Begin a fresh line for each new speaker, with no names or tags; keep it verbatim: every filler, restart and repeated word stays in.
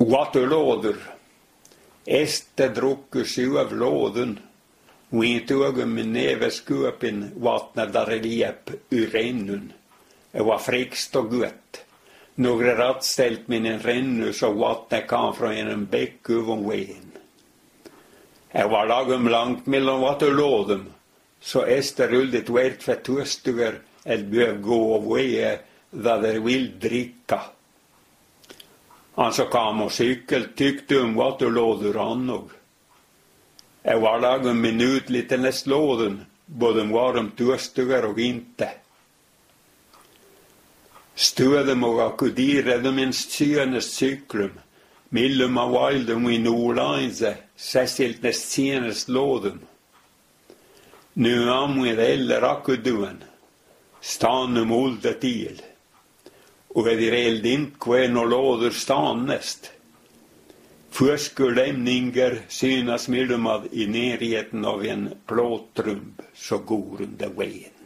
Waterlådor. Este drucker sjuv låden. Och inte ögon med nävesköpen vattnar där reliep ur rennun. Det var frixt och gött. Några rattställt med en rennu så vattnet kom från en bäck över vägen. Det var lagom långt mellan vattenlådom. Så Ester rullet värt för törstigar eller behöv gå av vägen där de vill dricka. Han så kom och cykel tyckte om vattenlådor annog. Det var lagom minut lite näst låden, både var de törstigar och inte. Stöde måga kudire de minst synest cyklum, millum av valdum i norrlanse, särskilt näst senest lådum. Nu ammed eller akuduen, stanum olde till. Och det är eld inte kvar och lådor stannest. Förskulämningar synas millumad i närheten av en plåtrumb så går under vägen.